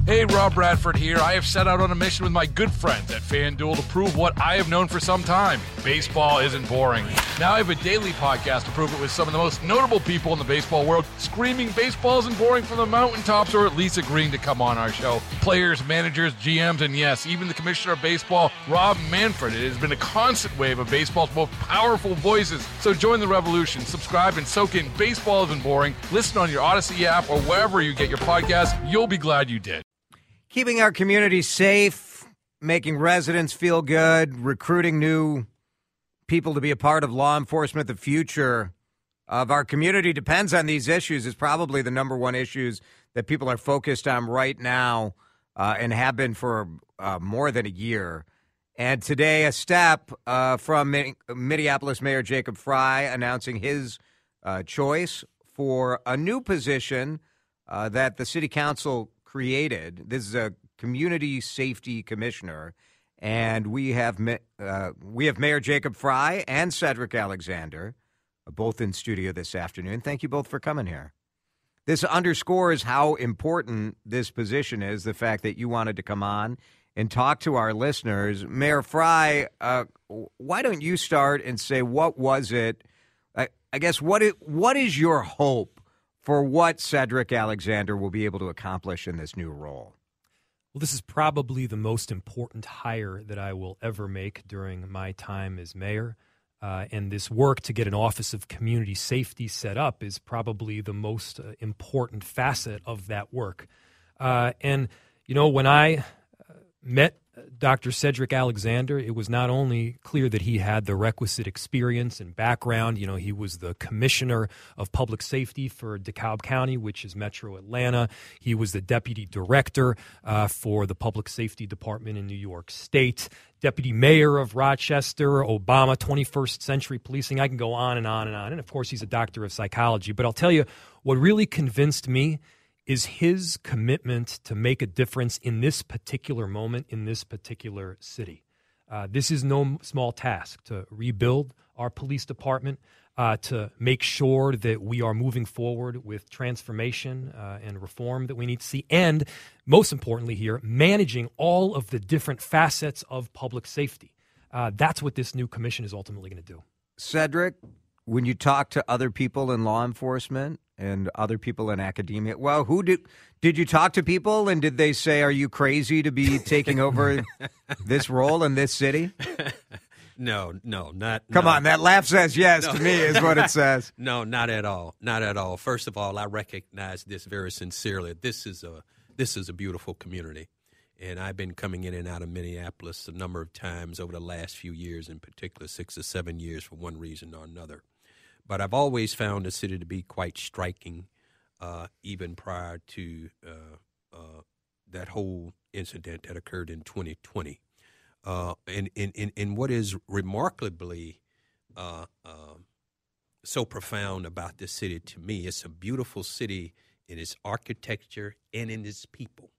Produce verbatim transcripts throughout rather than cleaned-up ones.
Hey, Rob Bradford here. I have set out on a mission with my good friends at FanDuel to prove what I have known for some time. Baseball isn't boring. Now I have a daily podcast to prove it with some of the most notable people in the baseball world, screaming baseball isn't boring from the mountaintops, or at least agreeing to come on our show. Players, managers, G Ms, and yes, even the commissioner of baseball, Rob Manfred. It has been a constant wave of baseball's most powerful voices. So join the revolution. Subscribe and soak in Baseball Isn't Boring. Listen on your Odyssey app or wherever you get your podcasts. You'll be glad you did. Keeping our community safe, making residents feel good, recruiting new people to be a part of law enforcement. The future of our community depends on these issues. Is probably the number one issues that people are focused on right now uh, and have been for uh, more than a year. And today, a step uh, from Minneapolis Mayor Jacob Frey announcing his uh, choice for a new position uh, that the city council created. This is a community safety commissioner, and we have uh, we have Mayor Jacob Frey and Cedric Alexander, uh, both in studio this afternoon. Thank you both for coming here. This underscores how important this position is, the fact that you wanted to come on and talk to our listeners. Mayor Frey, uh, why don't you start and say, what was it? I, I guess, what is, what is your hope for what Cedric Alexander will be able to accomplish in this new role? Well, this is probably the most important hire that I will ever make during my time as mayor. Uh, and this work to get an Office of Community Safety set up is probably the most uh, important facet of that work. Uh, and, you know, when I uh, met Doctor Cedric Alexander, it was not only clear that he had the requisite experience and background. You know, he was the commissioner of public safety for DeKalb County, which is Metro Atlanta. He was the deputy director uh, for the public safety department in New York State, deputy mayor of Rochester, Obama, twenty-first century policing. I can go on and on and on. And, of course, he's a doctor of psychology. But I'll tell you, what really convinced me is his commitment to make a difference in this particular moment, in this particular city. Uh, this is no small task to rebuild our police department, uh, to make sure that we are moving forward with transformation uh, and reform that we need to see, and most importantly here, managing all of the different facets of public safety. Uh, that's what this new commission is ultimately going to do. Cedric, when you talk to other people in law enforcement and other people in academia, well, who did did you talk to people, and did they say, are you crazy to be taking over this role in this city? No, no, not. Come no. on, that laugh says yes no. to me is what it says. No, not at all, not at all. First of all, I recognize this very sincerely. This is a this is a beautiful community, and I've been coming in and out of Minneapolis a number of times over the last few years, in particular six or seven years for one reason or another. But I've always found the city to be quite striking, uh, even prior to uh, uh, that whole incident that occurred in twenty twenty. Uh, and, and, and, and what is remarkably uh, uh, so profound about this city to me, it's a beautiful city in its architecture and in its people,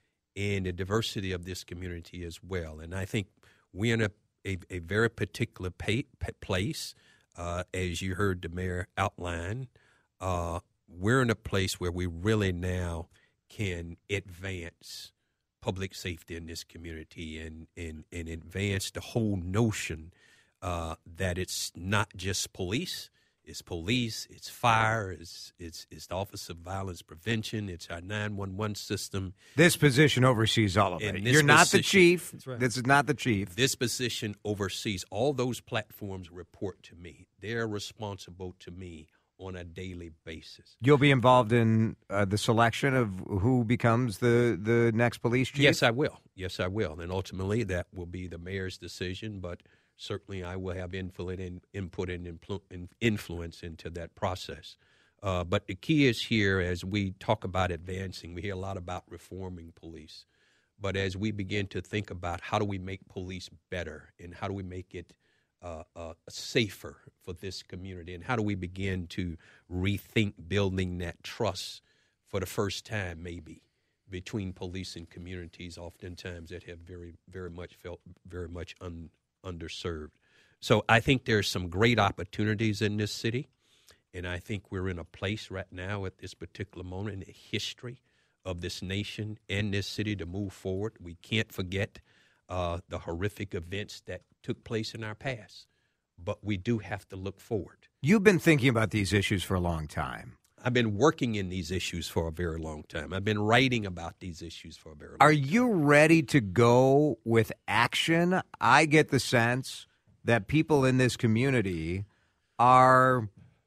and the diversity of this community as well. And I think we're in a, a, a very particular pay, pay, place. Uh, as you heard the mayor outline, uh, we're in a place where we really now can advance public safety in this community and, and, and advance the whole notion uh, that it's not just police, it's police, it's fire, it's, it's, it's the Office of Violence Prevention, it's our nine one one system. This position oversees all of it. You're not the chief. That's right. This is not the chief. This position oversees all those platforms report to me. They're responsible to me on a daily basis. You'll be involved in uh, the selection of who becomes the, the next police chief? Yes, I will. Yes, I will. And ultimately, that will be the mayor's decision, but certainly I will have input and, input and influ- influence into that process. Uh, but the key is here, as we talk about advancing, we hear a lot about reforming police. But as we begin to think about how do we make police better and how do we make it uh, uh, safer for this community, and how do we begin to rethink building that trust for the first time maybe between police and communities oftentimes that have very, very much felt very much un, underserved. So I think there's some great opportunities in this city, and I think we're in a place right now at this particular moment in the history of this nation and this city to move forward. We can't forget uh, the horrific events that took place in our past, but we do have to look forward. You've been thinking about these issues for a long time. I've been working in these issues for a very long time. I've been writing about these issues for a very long Are time. Are you ready to go with action? I get the sense that people in this community are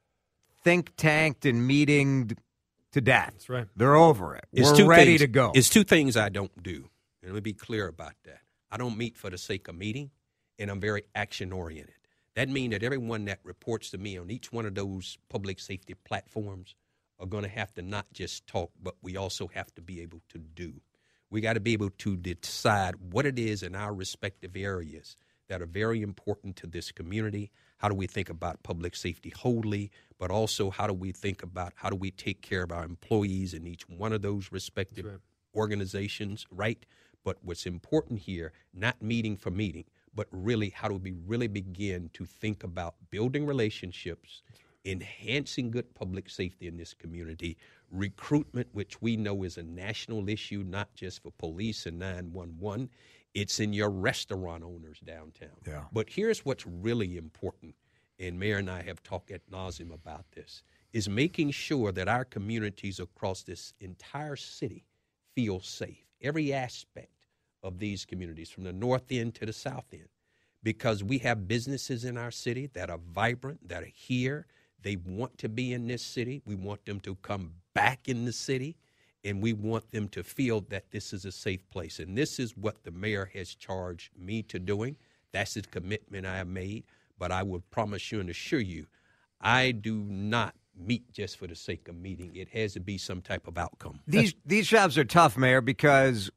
think tanked and meeting to death. That's right. They're over it. It's We're two ready things, to go. It's two things I don't do. And let me be clear about that. I don't meet for the sake of meeting, and I'm very action-oriented. That means that everyone that reports to me on each one of those public safety platforms are going to have to not just talk, but we also have to be able to do. We got to be able to decide what it is in our respective areas that are very important to this community. How do we think about public safety wholly, but also how do we think about how do we take care of our employees in each one of those respective right. organizations, right? But what's important here, not meeting for meeting, but really how do we really begin to think about building relationships, enhancing good public safety in this community, recruitment, which we know is a national issue, not just for police and nine one one. It's in your restaurant owners downtown. Yeah. But here's what's really important, and Mayor and I have talked ad nauseum about this, is making sure that our communities across this entire city feel safe, every aspect of these communities, from the north end to the south end, because we have businesses in our city that are vibrant, that are here. They want to be in this city. We want them to come back in the city, and we want them to feel that this is a safe place. And this is what the mayor has charged me to doing. That's the commitment I have made. But I will promise you and assure you, I do not meet just for the sake of meeting. It has to be some type of outcome. These these jobs are tough, Mayor, because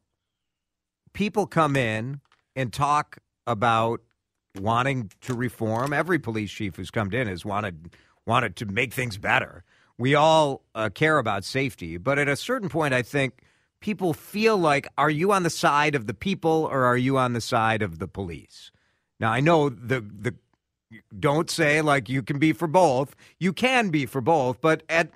people come in and talk about wanting to reform. Every police chief who's come in has wanted wanted to make things better. We all uh, care about safety, but at a certain point, I think people feel like, are you on the side of the people or are you on the side of the police? Now, I know the the don't say like you can be for both. You can be for both, but at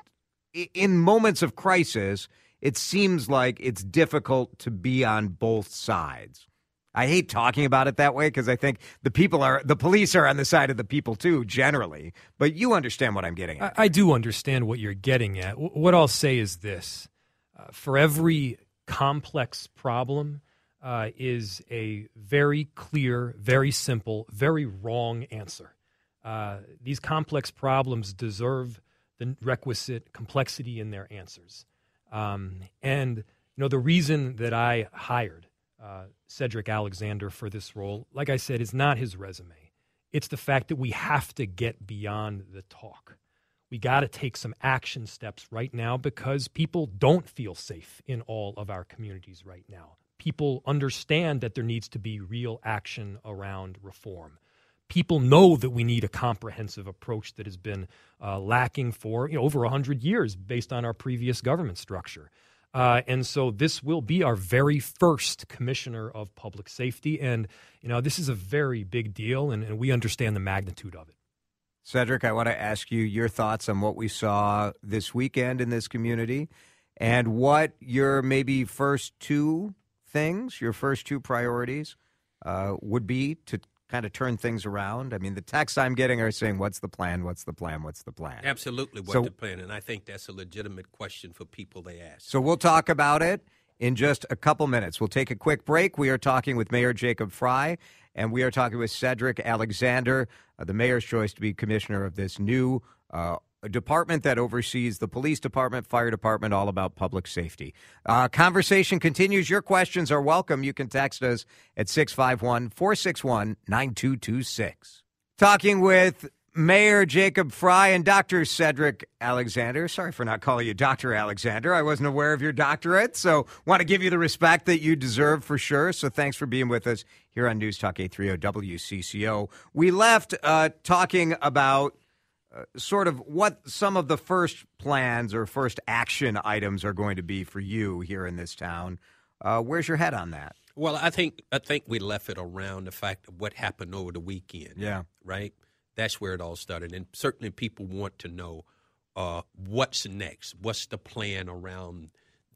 in moments of crisis, it seems like it's difficult to be on both sides. I hate talking about it that way because I think the people are, the police are on the side of the people too, generally. But you understand what I'm getting at. I, I do understand what you're getting at. W- what I'll say is this. Uh, for every complex problem uh, is a very clear, very simple, very wrong answer. Uh, these complex problems deserve the requisite complexity in their answers. Um, and, you know, the reason that I hired Uh, Cedric Alexander for this role, like I said, is not his resume. It's the fact that we have to get beyond the talk. We got to take some action steps right now because people don't feel safe in all of our communities right now. People understand that there needs to be real action around reform. People know that we need a comprehensive approach that has been uh, lacking for you know, over one hundred years based on our previous government structure. Uh, and so this will be our very first commissioner of public safety. And, you know, this is a very big deal, and, and we understand the magnitude of it. Cedric, I want to ask you your thoughts on what we saw this weekend in this community and what your maybe first two things, your first two priorities uh, would be to kind of turn things around. I mean, the texts I'm getting are saying, what's the plan, what's the plan, what's the plan? Absolutely, what's so, the plan? And I think that's a legitimate question for people they ask. So we'll talk about it in just a couple minutes. We'll take a quick break. We are talking with Mayor Jacob Frey, and we are talking with Cedric Alexander, uh, the mayor's choice to be commissioner of this new uh, department that oversees the police department, fire department, all about public safety. Uh, conversation continues. Your questions are welcome. You can text us at six five one, four six one, nine two two six. Talking with Mayor Jacob Frey and Doctor Cedric Alexander. Sorry for not calling you Doctor Alexander. I wasn't aware of your doctorate, so want to give you the respect that you deserve for sure. So thanks for being with us here on News Talk eight thirty W C C O. We left uh, talking about Uh, sort of what some of the first plans or first action items are going to be for you here in this town. Uh, where's your head on that? Well, I think I think we left it around the fact of what happened over the weekend. Yeah. Right? That's where it all started. And certainly people want to know uh, what's next. What's the plan around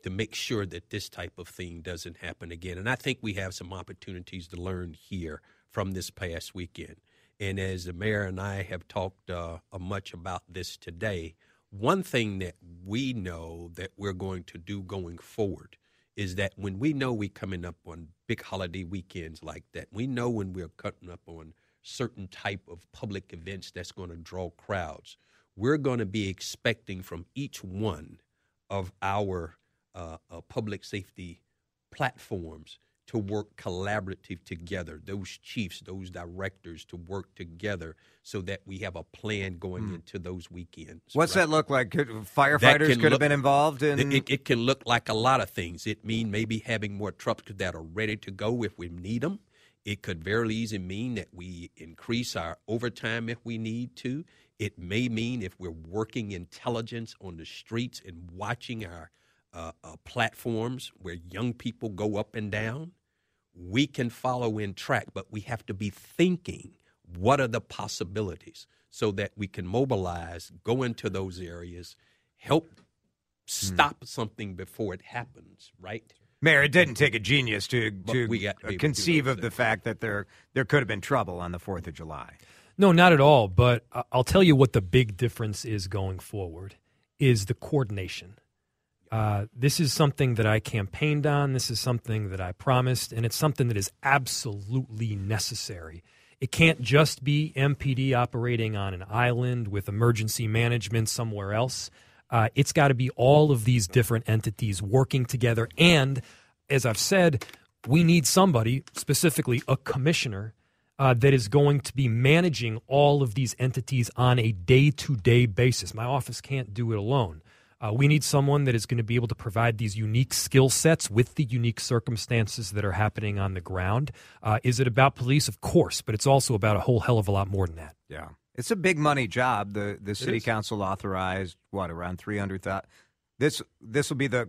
to make sure that this type of thing doesn't happen again. And I think we have some opportunities to learn here from this past weekend. And as the mayor and I have talked uh, much about this today, one thing that we know that we're going to do going forward is that when we know we're coming up on big holiday weekends like that, we know when we're cutting up on certain type of public events that's going to draw crowds, we're going to be expecting from each one of our uh, uh, public safety platforms to work collaborative together, those chiefs, those directors to work together so that we have a plan going mm. into those weekends. What's right? that look like? Could, firefighters could look, have been involved in? It, it can look like a lot of things. It mean maybe having more trucks that are ready to go if we need them. It could very easily mean that we increase our overtime if we need to. It may mean if we're working intelligence on the streets and watching our uh, uh, platforms where young people go up and down, we can follow in track, but we have to be thinking, what are the possibilities so that we can mobilize, go into those areas, help stop mm. something before it happens, right? Mayor, it didn't take a genius to, to, to uh, conceive of the fact that there there could have been trouble on the fourth of July. No, not at all. But I'll tell you what the big difference is going forward is the coordination. Uh, this is something that I campaigned on. This is something that I promised, and it's something that is absolutely necessary. It can't just be M P D operating on an island with emergency management somewhere else. Uh, it's got to be all of these different entities working together. And as I've said, we need somebody, specifically a commissioner, uh, that is going to be managing all of these entities on a day-to-day basis. My office can't do it alone. Uh, we need someone that is going to be able to provide these unique skill sets with the unique circumstances that are happening on the ground. Uh, is it about police? Of course, but it's also about a whole hell of a lot more than that. Yeah. It's a big money job. The the city council authorized, what, around three hundred thousand dollars? This, this will be the,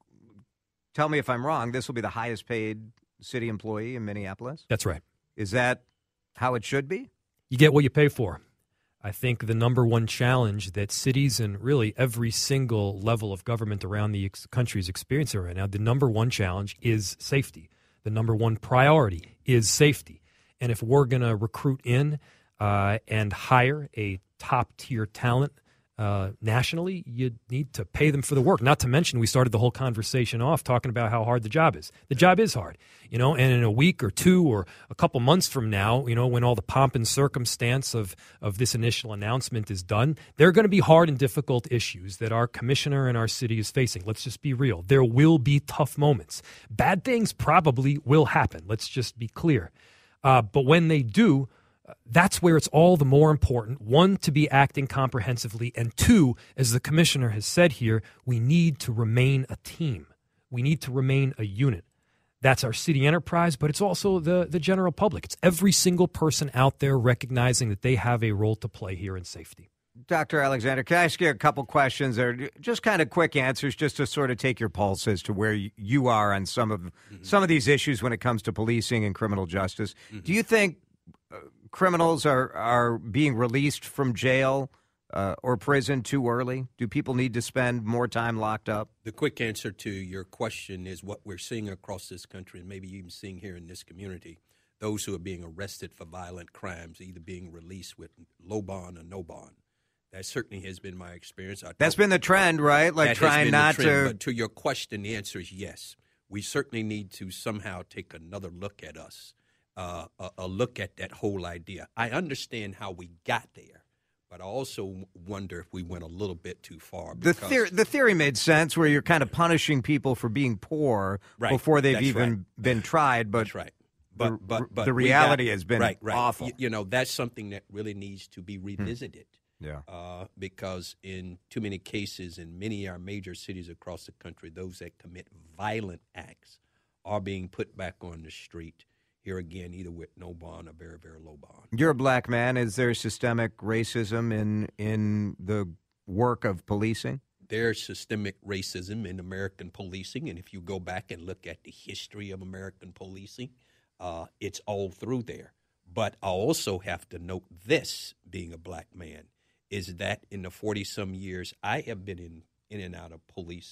tell me if I'm wrong, this will be the highest paid city employee in Minneapolis? That's right. Is that how it should be? You get what you pay for. I think the number one challenge that cities and really every single level of government around the ex- country is experiencing right now, the number one challenge is safety. The number one priority is safety. And if we're going to recruit in uh, and hire a top-tier talent uh, nationally, you need to pay them for the work. Not to mention, we started the whole conversation off talking about how hard the job is. The job is hard, you know, and in a week or two or a couple months from now, you know, when all the pomp and circumstance of, of this initial announcement is done, there are going to be hard and difficult issues that our commissioner and our city is facing. Let's just be real. There will be tough moments. Bad things probably will happen. Let's just be clear. Uh, but when they do, that's where it's all the more important, one, to be acting comprehensively, and two, as the commissioner has said here, we need to remain a team. We need to remain a unit. That's our city enterprise, but it's also the, the general public. It's every single person out there recognizing that they have a role to play here in safety. Doctor Alexander, can I ask you a couple questions? Or just kind of quick answers just to sort of take your pulse as to where you are on some of mm-hmm. some of these issues when it comes to policing and criminal justice. Mm-hmm. Do you think uh, criminals are, are being released from jail uh, or prison too early? Do people need to spend more time locked up? The quick answer to your question is what we're seeing across this country and maybe even seeing here in this community. Those who are being arrested for violent crimes, either being released with low bond or no bond. That certainly has been my experience. I That's been the trend, right? Like trying not trend, to. But to your question, the answer is yes. We certainly need to somehow take another look at us, uh, a, a look at that whole idea. I understand how we got there, but I also wonder if we went a little bit too far. The theory, the theory made sense where you're kind of punishing people for being poor right. before they've That's even right. been tried. But That's right. But, but, but the reality got, has been right, right. awful. You, you know, that's something that really needs to be revisited. Hmm. Yeah. Uh, because in too many cases in many of our major cities across the country, those that commit violent acts are being put back on the street, here again, either with no bond or very, very low bond. You're a black man. Is there systemic racism in in the work of policing? There's systemic racism in American policing, and if you go back and look at the history of American policing, uh, it's all through there. But I also have to note this, being a black man, is that in the forty-some years I have been in, in and out of policing,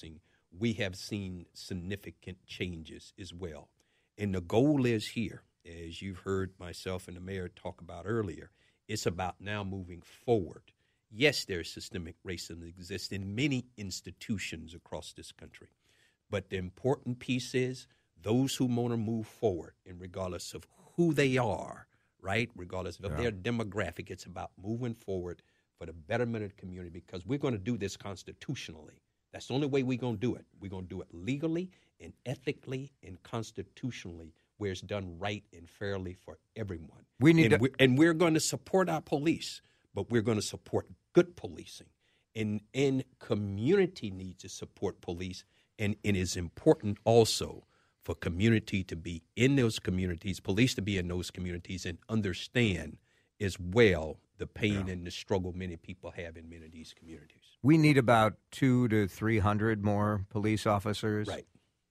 we have seen significant changes as well. And the goal is here, as you've heard myself and the mayor talk about earlier, it's about now moving forward. Yes, there's systemic racism that exists in many institutions across this country. But the important piece is those who want to move forward, and regardless of who they are, right, regardless of yeah. their demographic, it's about moving forward for the betterment of the community, because we're going to do this constitutionally. That's the only way we're going to do it. We're going to do it legally and ethically and constitutionally, where it's done right and fairly for everyone. We need and, to- we're, and we're going to support our police, but we're going to support good policing. And, and community needs to support police. And it is important also for community to be in those communities, police to be in those communities, and understand as well the pain yeah. and the struggle many people have in many of these communities. We need about two to three hundred more police officers. Right.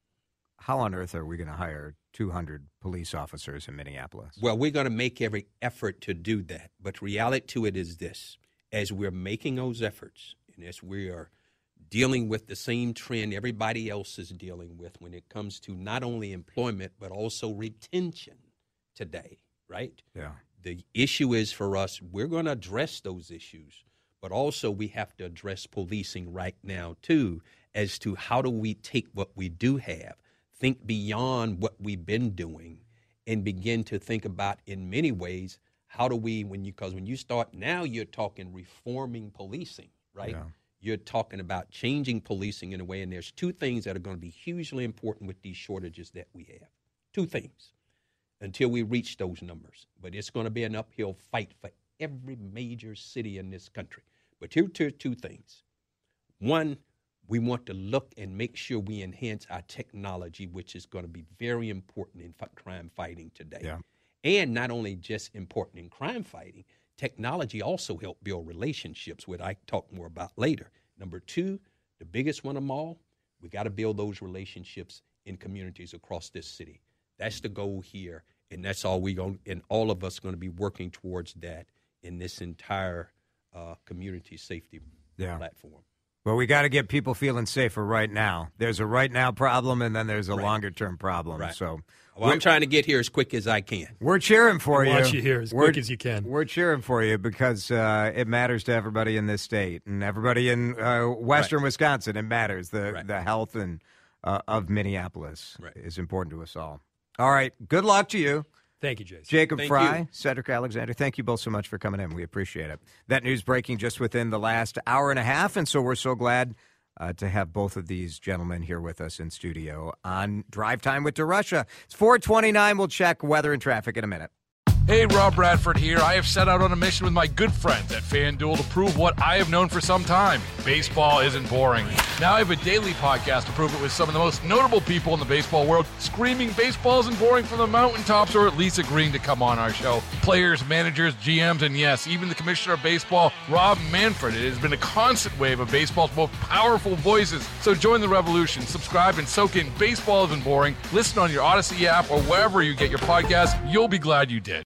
How on earth are we going to hire two hundred police officers in Minneapolis? Well, we're going to make every effort to do that. But reality to it is this. As we're making those efforts, and as we are dealing with the same trend everybody else is dealing with when it comes to not only employment, but also retention today, right? Yeah. The issue is for us, we're going to address those issues, but also we have to address policing right now, too, as to how do we take what we do have, think beyond what we've been doing, and begin to think about, in many ways, how do we, when you, because when you start, now you're talking reforming policing, right? Yeah. You're talking about changing policing in a way, and there's two things that are going to be hugely important with these shortages that we have. Two things until we reach those numbers. But it's going to be an uphill fight for every major city in this country. But here are two things. One, we want to look and make sure we enhance our technology, which is going to be very important in crime fighting today. Yeah. And not only just important in crime fighting, technology also helps build relationships, which I talk more about later. Number two, the biggest one of them all, we got to build those relationships in communities across this city. That's the goal here, and that's all we going, and all of us going to be working towards that in this entire uh, community safety yeah. platform. Well, we got to get people feeling safer right now. There's a right now problem, and then there's a right. longer term problem. Right. So, well, I'm trying to get here as quick as I can. We're cheering for you. Watch you here as we're, quick as you can. We're cheering for you because uh, it matters to everybody in this state and everybody in uh, western right. Wisconsin. It matters. The right. the health and uh, of Minneapolis right. is important to us all. All right. Good luck to you. Thank you, Jason. Jacob Thank Fry, you. Cedric Alexander, thank you both so much for coming in. We appreciate it. That news breaking just within the last hour and a half, and so we're so glad uh, to have both of these gentlemen here with us in studio on Drive Time with DeRusha. It's four twenty-nine. We'll check weather and traffic in a minute. Hey, Rob Bradford here. I have set out on a mission with my good friends at FanDuel to prove what I have known for some time. Baseball isn't boring. Now I have a daily podcast to prove it with some of the most notable people in the baseball world, screaming baseball isn't boring from the mountaintops, or at least agreeing to come on our show. Players, managers, G Ms, and yes, even the commissioner of baseball, Rob Manfred. It has been a constant wave of baseball's most powerful voices. So join the revolution. Subscribe and soak in Baseball Isn't Boring. Listen on your Odyssey app or wherever you get your podcasts. You'll be glad you did.